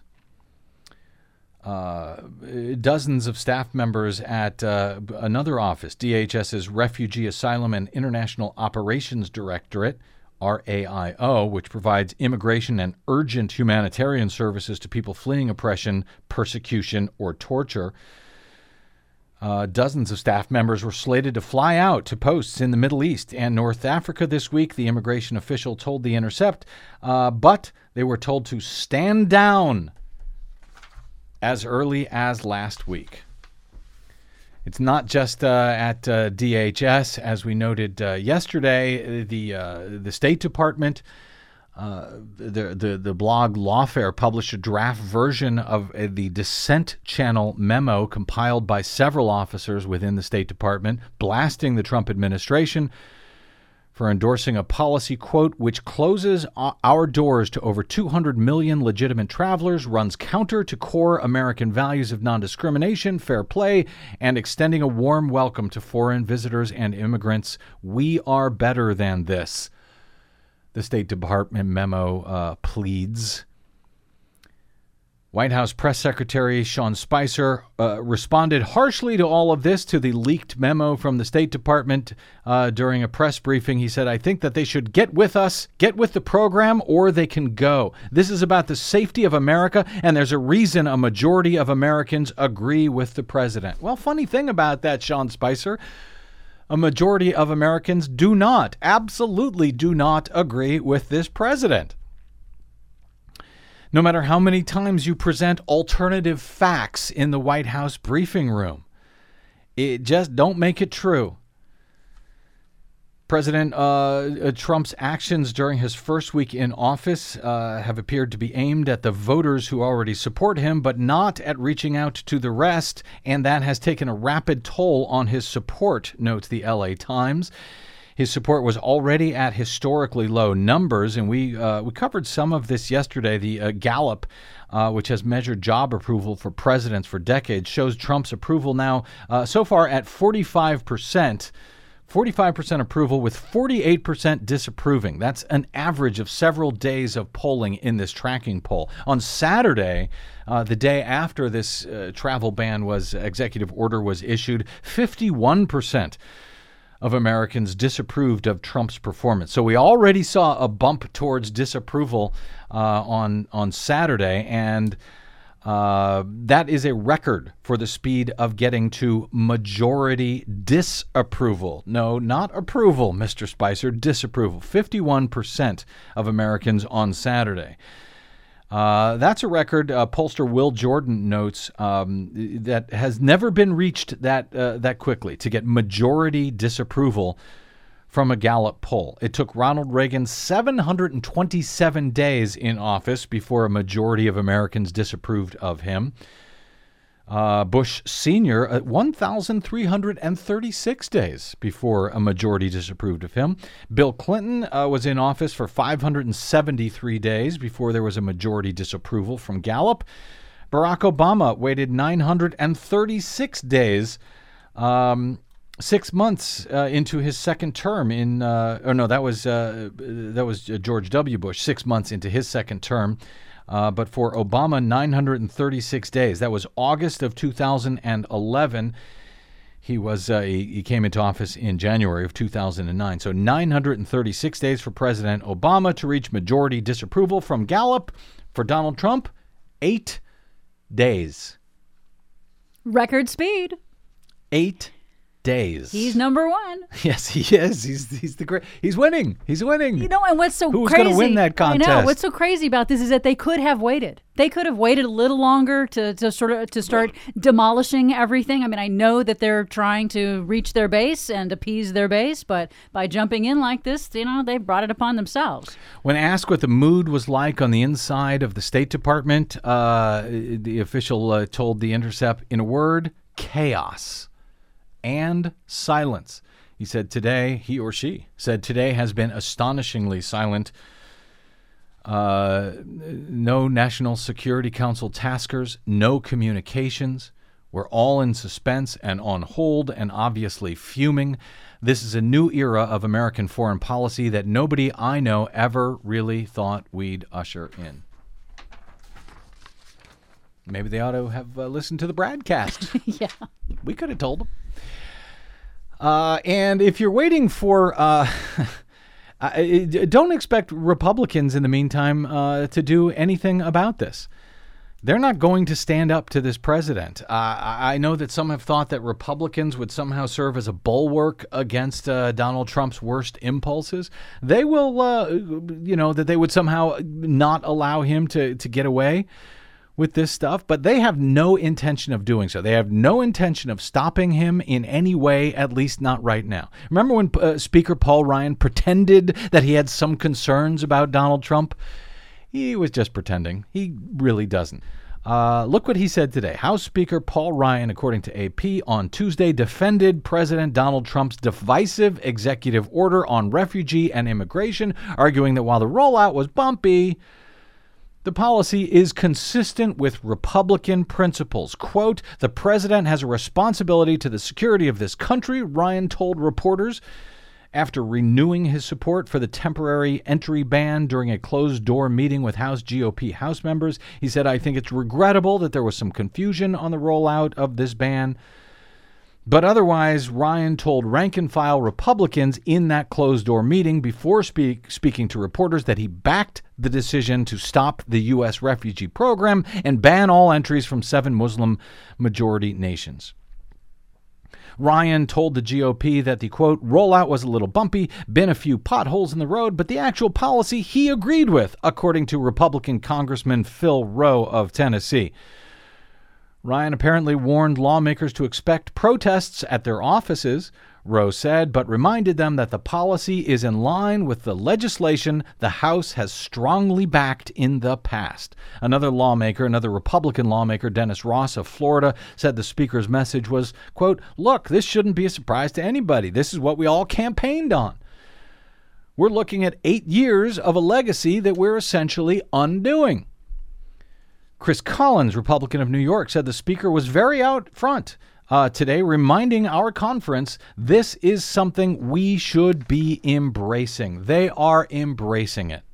Uh, dozens of staff members at uh, another office, D H S's Refugee Asylum and International Operations Directorate, R A I O, which provides immigration and urgent humanitarian services to people fleeing oppression, persecution, or torture. Uh, dozens of staff members were slated to fly out to posts in the Middle East and North Africa this week, the immigration official told The Intercept, uh, but they were told to stand down as early as last week. It's not just uh, at uh, D H S, as we noted uh, yesterday. The uh, the State Department, uh, the, the the blog Lawfare published a draft version of uh, the Dissent Channel memo compiled by several officers within the State Department, blasting the Trump administration for endorsing a policy, quote, which closes our doors to over two hundred million legitimate travelers, runs counter to core American values of non-discrimination, fair play, and extending a warm welcome to foreign visitors and immigrants. We are better than this, the State Department memo uh, pleads. White House Press Secretary Sean Spicer uh, responded harshly to all of this, to the leaked memo from the State Department uh, during a press briefing. He said, I think that they should get with us, get with the program, or they can go. This is about the safety of America, and there's a reason a majority of Americans agree with the president. Well, funny thing about that, Sean Spicer, a majority of Americans do not, absolutely do not agree with this president. No matter how many times you present alternative facts in the White House briefing room, it just don't make it true. President uh, Trump's actions during his first week in office uh, have appeared to be aimed at the voters who already support him, but not at reaching out to the rest, and that has taken a rapid toll on his support, notes the L A Times. His support was already at historically low numbers, and we uh, we covered some of this yesterday. The uh, Gallup, uh, which has measured job approval for presidents for decades, shows Trump's approval now uh, so far at forty-five percent. forty-five percent approval with forty-eight percent disapproving. That's an average of several days of polling in this tracking poll. On Saturday, uh, the day after this uh, travel ban was executive order was issued, fifty-one percent of Americans disapproved of Trump's performance. So we already saw a bump towards disapproval uh, on on Saturday, and uh, that is a record for the speed of getting to majority disapproval. No, not approval, Mister Spicer, disapproval. fifty-one percent of Americans on Saturday. Uh, that's a record, uh, pollster Will Jordan notes, um, that has never been reached that uh, that quickly, to get majority disapproval from a Gallup poll. It took Ronald Reagan seven hundred twenty-seven days in office before a majority of Americans disapproved of him. Uh, Bush Senior at one thousand three hundred thirty-six days before a majority disapproved of him. Bill Clinton uh, was in office for five hundred seventy-three days before there was a majority disapproval from Gallup. Barack Obama waited nine hundred thirty-six days um, six months uh, into his second term in, uh, or no, that was uh, that was George W. Bush, six months into his second term. Uh, but for Obama, nine hundred thirty-six days. That was August of two thousand eleven. He was uh, he, he came into office in January of two thousand nine. So nine hundred thirty-six days for President Obama to reach majority disapproval from Gallup. For Donald Trump, eight days. Record speed. Eight days. He's number one. Yes, he is. He's he's the great. He's winning. He's winning. You know, and what's so Who's crazy? Who's going to win that contest? I know. What's so crazy about this is that they could have waited. They could have waited a little longer to, to sort of to start demolishing everything. I mean, I know that they're trying to reach their base and appease their base, but by jumping in like this, you know, they brought it upon themselves. When asked what the mood was like on the inside of the State Department, uh, the official uh, told The Intercept, in a word, chaos and silence. He said today, he or she said today has been astonishingly silent. Uh, no National Security Council taskers, no communications. We're all in suspense and on hold and obviously fuming. This is a new era of American foreign policy that nobody I know ever really thought we'd usher in. Maybe they ought to have uh, listened to the broadcast. Yeah. We could have told them. Uh, and if you're waiting for, uh, don't expect Republicans in the meantime uh, to do anything about this. They're not going to stand up to this president. Uh, I know that some have thought that Republicans would somehow serve as a bulwark against uh, Donald Trump's worst impulses. They will, uh, you know, that they would somehow not allow him to, to get away with this stuff, but they have no intention of doing so. They have no intention of stopping him in any way, at least not right now. Remember when uh, Speaker Paul Ryan pretended that he had some concerns about Donald Trump? He was just pretending. He really doesn't. Uh, look what he said today. House Speaker Paul Ryan, according to A P, on Tuesday defended President Donald Trump's divisive executive order on refugee and immigration, arguing that while the rollout was bumpy, the policy is consistent with Republican principles. Quote, the president has a responsibility to the security of this country, Ryan told reporters after renewing his support for the temporary entry ban during a closed-door meeting with House G O P House members. He said, I think it's regrettable that there was some confusion on the rollout of this ban. But otherwise, Ryan told rank-and-file Republicans in that closed-door meeting before speak, speaking to reporters that he backed the decision to stop the U S refugee program and ban all entries from seven Muslim-majority nations. Ryan told the G O P that the, quote, rollout was a little bumpy, been a few potholes in the road, but the actual policy he agreed with, according to Republican Congressman Phil Rowe of Tennessee. Ryan apparently warned lawmakers to expect protests at their offices, Rowe said, but reminded them that the policy is in line with the legislation the House has strongly backed in the past. Another lawmaker, another Republican lawmaker, Dennis Ross of Florida, said the speaker's message was, quote, look, this shouldn't be a surprise to anybody. This is what we all campaigned on. We're looking at eight years of a legacy that we're essentially undoing. Chris Collins, Republican of New York, said the speaker was very out front uh, today, reminding our conference this is something we should be embracing. They are embracing it.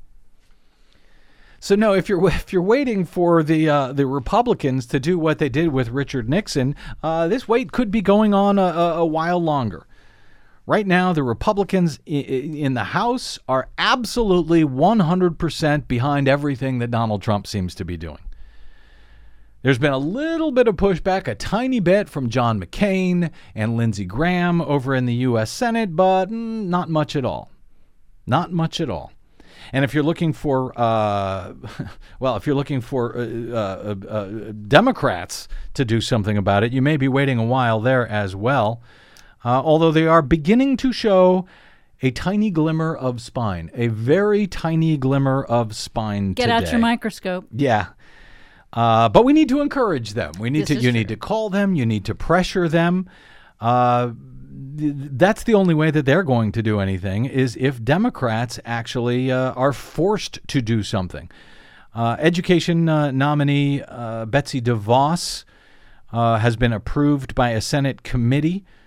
So no, if you're if you're waiting for the uh, the Republicans to do what they did with Richard Nixon, uh, this wait could be going on a, a, a while longer. Right now, the Republicans in the House are absolutely one hundred percent behind everything that Donald Trump seems to be doing. There's been a little bit of pushback, a tiny bit, from John McCain and Lindsey Graham over in the U S Senate, but not much at all. Not much at all. And if you're looking for, uh, well, if you're looking for uh, uh, uh, Democrats to do something about it, you may be waiting a while there as well. Uh, although they are beginning to show a tiny glimmer of spine, a very tiny glimmer of spine Get today. out your microscope. Yeah. Uh, but we need to encourage them. We need This to. is You true. need to call them. You need to pressure them. Uh, th- that's the only way that they're going to do anything is if Democrats actually uh, are forced to do something. Uh, education uh, nominee uh, Betsy DeVos uh, has been approved by a Senate committee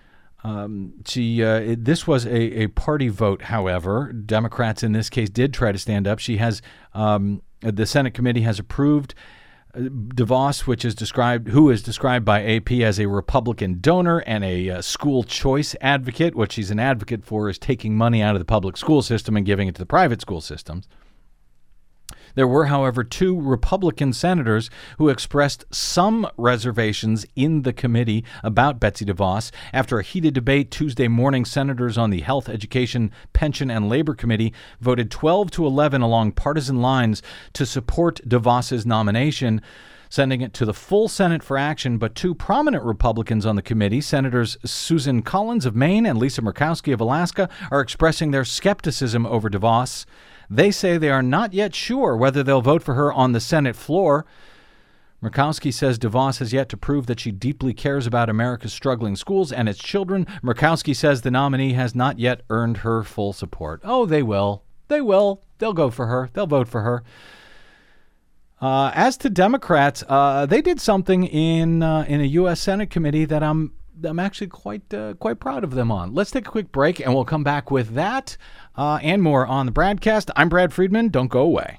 Um, she uh, it, this was a, a party vote, however. Democrats in this case did try to stand up. She has um, the Senate committee has approved DeVos, which is described, who is described by A P as a Republican donor and a uh, school choice advocate. What she's an advocate for is taking money out of the public school system and giving it to the private school systems. There were, however, two Republican senators who expressed some reservations in the committee about Betsy DeVos. After a heated debate Tuesday morning, senators on the Health, Education, Pension, and Labor Committee voted twelve to eleven along partisan lines to support DeVos's nomination, sending it to the full Senate for action. But two prominent Republicans on the committee, Senators Susan Collins of Maine and Lisa Murkowski of Alaska, are expressing their skepticism over DeVos. They say they are not yet sure whether they'll vote for her on the Senate floor. Murkowski says DeVos has yet to prove that she deeply cares about America's struggling schools and its children. Murkowski says the nominee has not yet earned her full support. Oh, they will. They will. They'll go for her. They'll vote for her. Uh, as to Democrats, uh, they did something in uh, in a U S Senate committee that I'm I'm actually quite uh, quite proud of them on. Let's take a quick break, and we'll come back with that uh, and more on the Bradcast. I'm Brad Friedman. Don't go away.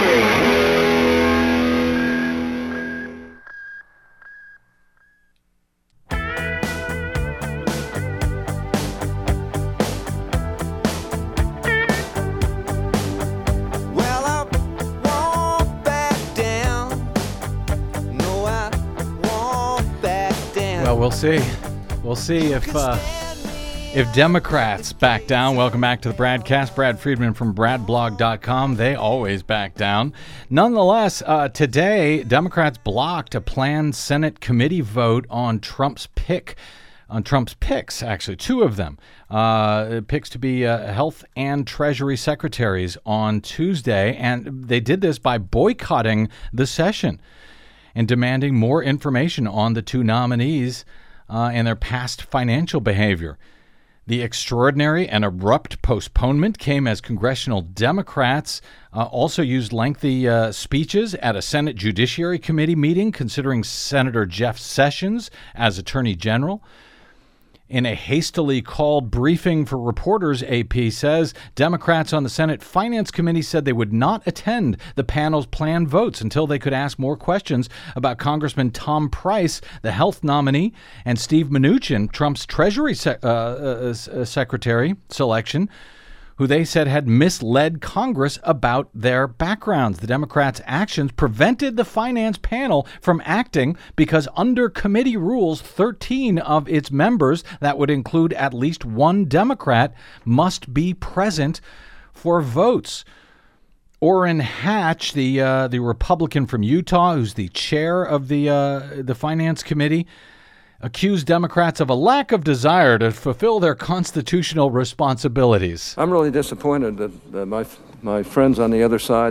Well, we'll see. We'll see if uh, if Democrats back down. Welcome back to the Bradcast. Brad Friedman from brad blog dot com. They always back down. Nonetheless, uh, today, Democrats blocked a planned Senate committee vote on Trump's pick, on Trump's picks, actually, two of them. Uh, picks to be uh, health and treasury secretaries on Tuesday. And they did this by boycotting the session and demanding more information on the two nominees uh, and their past financial behavior. The extraordinary and abrupt postponement came as congressional Democrats uh, also used lengthy uh, speeches at a Senate Judiciary Committee meeting considering Senator Jeff Sessions as Attorney General. In a hastily called briefing for reporters, A P says, Democrats on the Senate Finance Committee said they would not attend the panel's planned votes until they could ask more questions about Congressman Tom Price, the health nominee, and Steve Mnuchin, Trump's Treasury sec- uh, uh, Secretary selection, who they said had misled Congress about their backgrounds. The Democrats' actions prevented the finance panel from acting because under committee rules, thirteen of its members, that would include at least one Democrat, must be present for votes. Orrin Hatch, the uh, the Republican from Utah, who's the chair of the uh, the Finance Committee, accused Democrats of a lack of desire to fulfill their constitutional responsibilities. I'm really disappointed that uh, my my friends on the other side,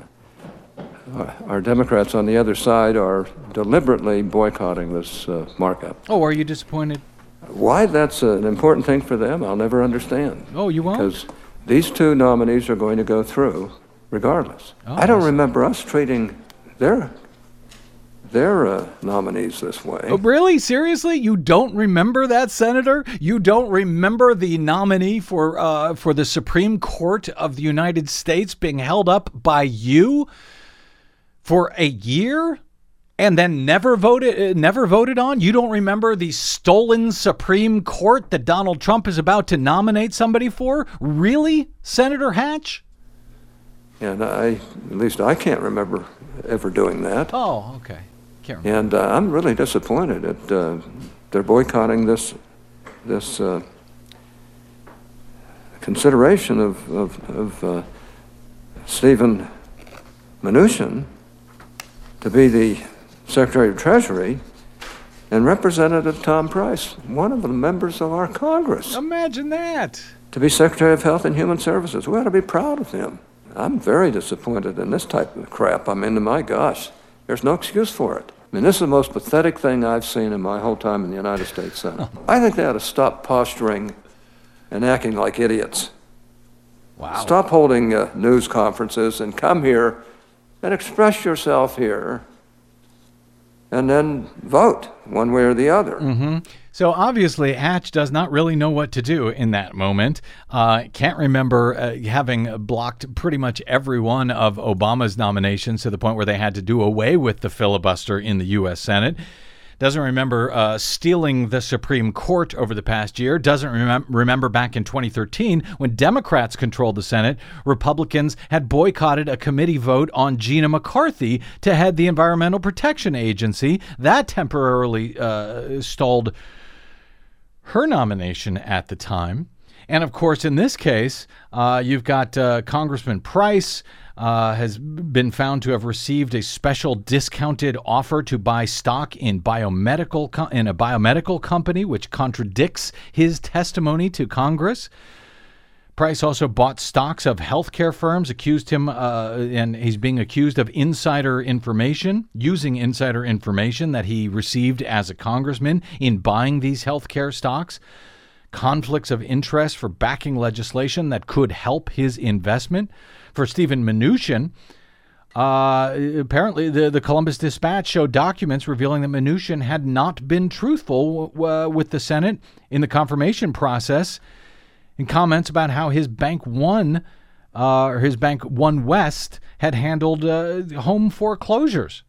uh, our Democrats on the other side, are deliberately boycotting this uh, markup. Oh, are you disappointed? Why that's an important thing for them, I'll never understand. Oh, you won't? Because these two nominees are going to go through regardless. Oh, I don't remember us treating their their uh, nominees this way. Oh, really? Seriously? You don't remember that, Senator? You don't remember the nominee for uh, for the Supreme Court of the United States being held up by you for a year and then never voted uh, never voted on? You don't remember the stolen Supreme Court that Donald Trump is about to nominate somebody for? Really, Senator Hatch? And I, at least I can't remember ever doing that. Oh, okay. Can't remember. And uh, I'm really disappointed that uh, they're boycotting this this uh, consideration of of, of uh, Stephen Mnuchin to be the Secretary of Treasury and Representative Tom Price, one of the members of our Congress. Imagine that. To be Secretary of Health and Human Services. We ought to be proud of him. I'm very disappointed in this type of crap. I mean, my gosh, there's no excuse for it. I mean, this is the most pathetic thing I've seen in my whole time in the United States Senate. I think they ought to stop posturing and acting like idiots. Wow. Stop holding uh, news conferences and come here and express yourself here and then vote one way or the other. Mm-hmm. So obviously, Hatch does not really know what to do in that moment. Uh, can't remember uh, having blocked pretty much every one of Obama's nominations to the point where they had to do away with the filibuster in the U S Senate. Doesn't remember uh, stealing the Supreme Court over the past year. Doesn't remem- remember back in twenty thirteen when Democrats controlled the Senate, Republicans had boycotted a committee vote on Gina McCarthy to head the Environmental Protection Agency. That temporarily uh, stalled her nomination at the time. And of course, in this case, uh, you've got uh, Congressman Price uh, has been found to have received a special discounted offer to buy stock in biomedical co- in a biomedical company, which contradicts his testimony to Congress. Price also bought stocks of healthcare firms, accused him, uh, and he's being accused of insider information, using insider information that he received as a congressman in buying these healthcare stocks, conflicts of interest for backing legislation that could help his investment. For Steven Mnuchin, uh, apparently the, the Columbus Dispatch showed documents revealing that Mnuchin had not been truthful uh, with the Senate in the confirmation process, in comments about how his Bank One, uh, or his Bank One West, had handled uh, home foreclosures.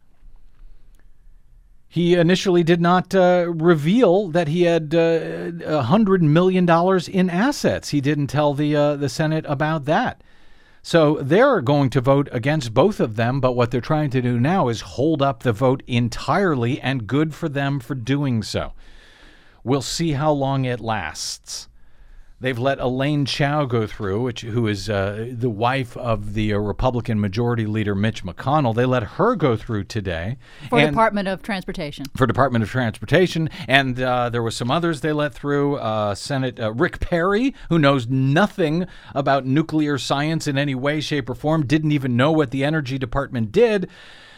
He initially did not uh, reveal that he had uh, one hundred million dollars in assets. He didn't tell the uh, the Senate about that. So they're going to vote against both of them, but what they're trying to do now is hold up the vote entirely, and good for them for doing so. We'll see how long it lasts. They've let Elaine Chao go through, which who is uh, the wife of the uh, Republican Majority Leader Mitch McConnell. They let her go through today. For and, Department of Transportation. For Department of Transportation. And uh, there were some others they let through. Uh, Senate uh, Rick Perry, who knows nothing about nuclear science in any way, shape, or form, didn't even know what the Energy Department did.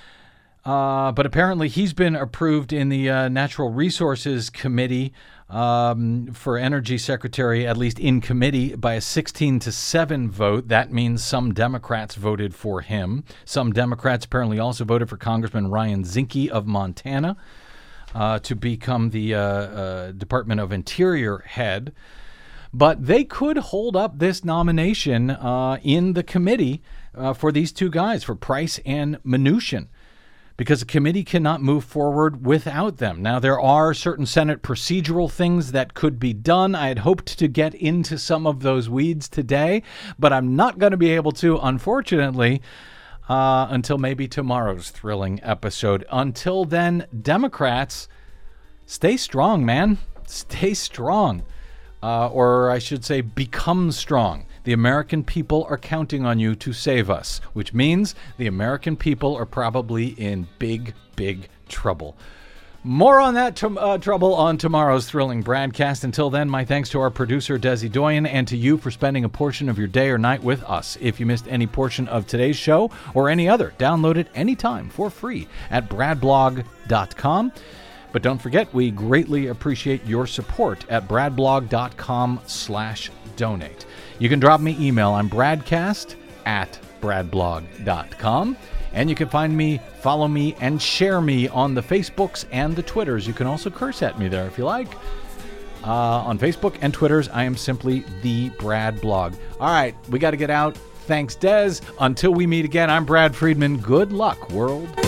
Uh, but apparently he's been approved in the uh, Natural Resources Committee um, for Energy Secretary, at least in committee, by a sixteen to seven vote. That means some Democrats voted for him. Some Democrats apparently also voted for Congressman Ryan Zinke of Montana uh, to become the uh, uh, Department of Interior head. But they could hold up this nomination uh, in the committee uh, for these two guys, for Price and Mnuchin, because the committee cannot move forward without them. Now, there are certain Senate procedural things that could be done. I had hoped to get into some of those weeds today, but I'm not going to be able to, unfortunately, uh, until maybe tomorrow's thrilling episode. Until then, Democrats, stay strong, man. Stay strong. Uh, or I should say, become strong. The American people are counting on you to save us, which means the American people are probably in big, big trouble. More on that t- uh, trouble on tomorrow's thrilling broadcast. Until then, my thanks to our producer, Desi Doyen, and to you for spending a portion of your day or night with us. If you missed any portion of today's show or any other, download it anytime for free at brad blog dot com. But don't forget, we greatly appreciate your support at brad blog dot com slash donate. You can drop me email. I'm bradcast at brad blog dot com. And you can find me, follow me, and share me on the Facebooks and the Twitters. You can also curse at me there if you like. Uh, on Facebook and Twitters, I am simply The Brad Blog. All right, we got to get out. Thanks, Des. Until we meet again, I'm Brad Friedman. Good luck, world.